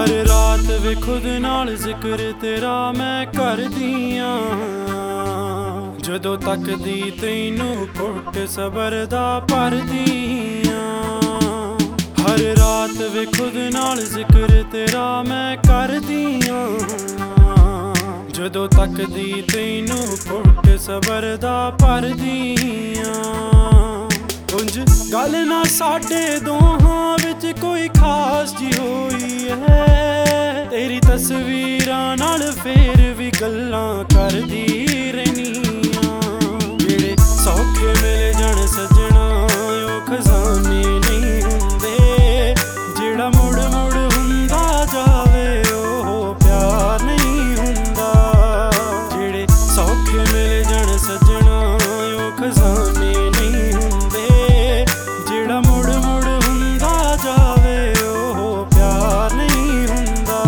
हर रात वे खुद नाल जिक्र तेरा मैं करदी आं। जदों तकदी तैनू घुट सबर दा भरदी आं। हर रात वे खुद नाल जिक्र तेरा मैं करदी आं। जदों तकदी तैनू घुट सबर दा भरदी आं। उंज गल ना साडे दोहां विच कोई खास जी होई है। तेरी तस्वीरां नाल फेर भी गल्लां करदी रहनी आं। जेड़े सौखे मिल जाण सजना ओ खजाने नहीं हुंदे। जेड़ा मुड़ मुड़ हुंदा जावे ओ प्यार नहीं हुंदा। जेड़े सौखे मिल जाण सजना ओ खजाने नहीं हुंदे। जेड़ा मुड़ मुड़ हुंदा जावे ओ प्यार नहीं हुंदा।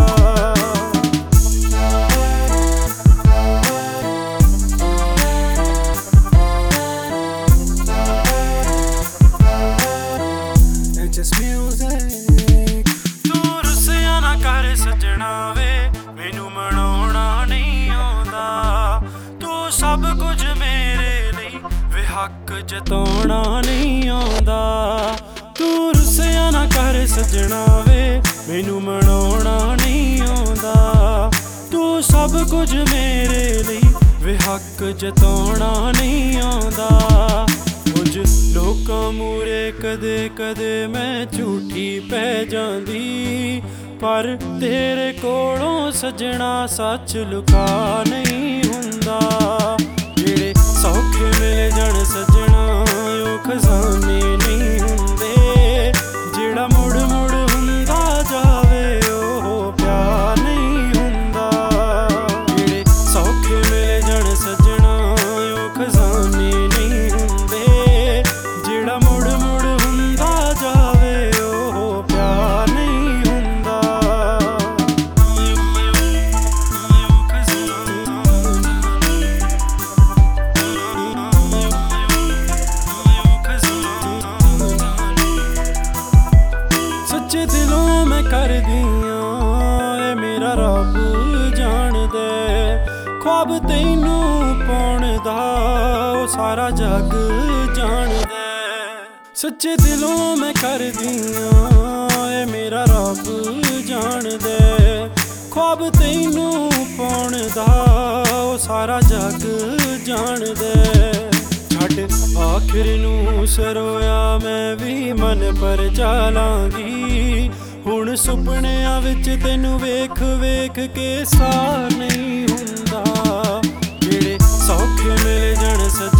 It's just music। तू रुस्सिया ना कर सजना वे मैनू मनाउणा नहीं आउंदा। तू सब कुछ मेरे लई वे हक जताउणा नहीं आउंदा। तू रुस्सिया ना कर सजना वे मैनू मनाउणा नहीं आउंदा। तू सब कुछ मेरे लई वे हक जताउणा नहीं आउंदा। कुछ लोकां मूरे कदे कदे मैं झूठी पै जांदी। पर तेरे कोलों सजना सच लुका नहीं हुंदा। जेड़े सौखे मिल जाण सजना ओ खजाने नहीं हुंदे। जेड़ा मुड़ मुड़ हुंदा जावे ओ प्यार नहीं हुंदा। जेड़े सौखे मिल जाण सजना ओ खजाने नहीं हुंदे। जेड़ा मुड़ मुड़ हुंदा जावे ओ प्यार नहीं हुंदा। सच्चे दिलों मैं कर दियां ए मेरा रब जान दे। ख्वाब तैनू पाउण दा ओ सारा जग जान दे। सच्चे दिलों मैं कर दियां ए मेरा रब जान दे। ख्वाब तैनू पाउण दा ओ सारा जग जान दे। छड्ड आखिर नूं सरोया मैं भी मन पर चालांगी। हुण सुपनियां विच तैनू वेख वेख के सार नहीं हुंदा। जेड़े सौखे मिल जाण सजना